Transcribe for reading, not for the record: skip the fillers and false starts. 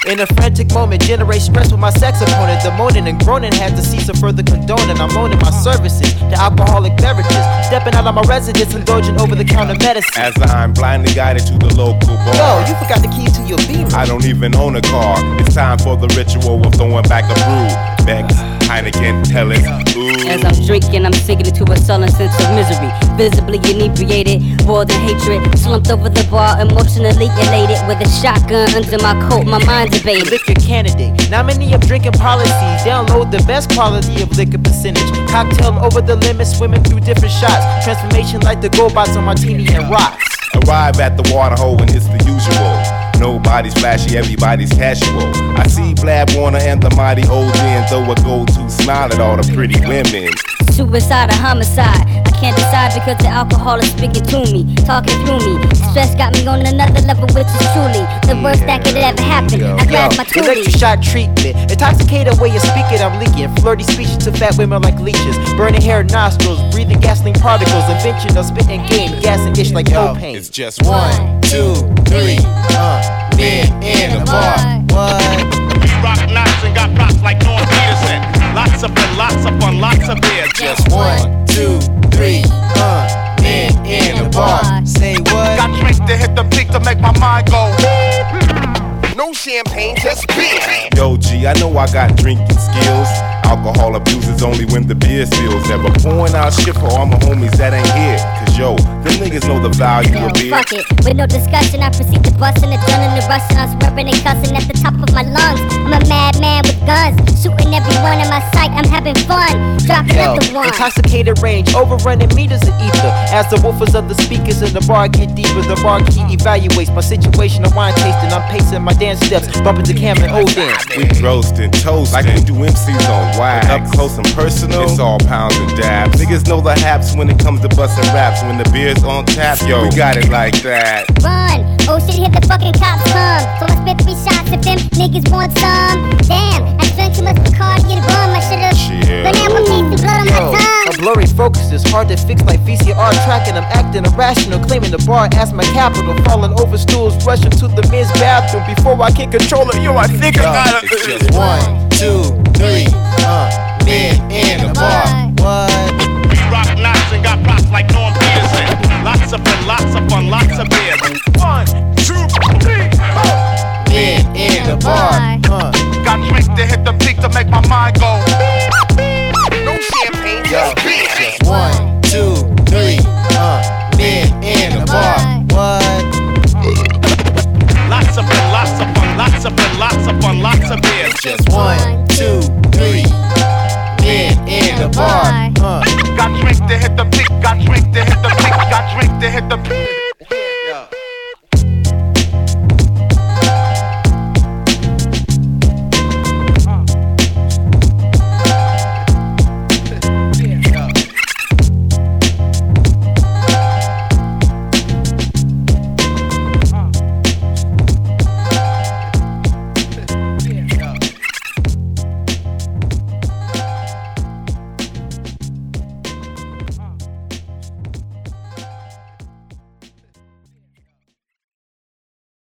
In a frantic moment, generate stress with my sex opponent. The moaning and groaning had to cease or further condoning. I'm loaning my services to alcoholic beverages. Stepping out of my residence, indulging over-the-counter medicine. As I'm blindly guided to the local bar. Yo, you forgot the keys to your Beamer. I don't even own a car. It's time for the ritual of throwing back a brew. Beck's, Heineken, Helles, ooh. As I'm drinking, I'm sinking into a sullen sense of misery. Visibly inebriated, more than hatred. Slumped over the bar, emotionally elated. With a shotgun under my coat, my mind debated. Liquor candidate, nominee of drinking policies. Download the best quality of liquor percentage. Cocktail over the limit, swimming through different shots. Transformation like the GoBots on martini and rocks. Arrive at the water hole and it's the usual. Nobody's flashy, everybody's casual. I see Blab Warner and the mighty old men throw a go-to smile at all the pretty women. Suicide or homicide, I can't decide because the alcohol is speaking to me, talking through me. Stress got me on another level, which is truly the worst that could ever happen. I grabbed my toolie. Electric shot treatment, intoxicated way of speaking, I'm leaking. Flirty speeches to fat women like leeches. Burning hair nostrils, breathing gasoline particles. Invention of spitting game, gas and ish like propane. It's just 1, 2, 3, men in the bar. What? We rock knots and got props like Norm Peterson. Lots of fun, lots of fun, lots of beer. Just 1, 2, 3, men in the bar. Say what? Got drinks to hit the peak to make my mind go. No champagne, just beer. Yo, G, I know I got drinking skills. Alcohol abuse is only when the beer spills. Never pouring out shit for all my homies that ain't here. Cause yo, them niggas know the value of beer. Fuck it, with no discussion, I proceed to bust in the gun and the rushing. I'm swearing and cussing at the top of my lungs. I'm a madman with guns, shooting everyone in my sight. I'm having fun, drop another one. Intoxicated range, overrunning meters of ether. As the woofers of the speakers in the bar get deeper, the bar key evaluates my situation of wine tasting. I'm pacing my dance steps, bumping to Cam and Odin. We roasting, toasting, like we do MCs on wax. Up close and personal, it's all pounds and dabs. Niggas know the haps when it comes to busting raps. When the beer's on tap, yo, we got it like that. Run, oh shit, here the fucking cops come. So I spit 3 shots if them niggas want some. Damn, I drank too much Bacardi, get rum. I should've been out with me, some blood on my tongue. A blurry focus is hard to fix like VCR tracking. I'm acting irrational, claiming the bar as my capital. Falling over stools, rushing to the men's bathroom. Before I can control it, yo, I think I gotta. It's just 1, 2, 3, men in the bar. What? We rock knots and got props like Norm Peterson. Lots of fun, lots of fun, lots of beer. 1, 2, 3, Men in the bar. Got drinks to hit the peak to make my mind go. No champagne, just beer. Just 1, 2, 3, men in the bar. What? Lots of fun, lots of fun, lots of fun, lots of fun, lots of beer. Just 1, 2, 3, men in the bar. Got drinks to hit the peak, got drinks to hit the peak, got drinks to hit the peak.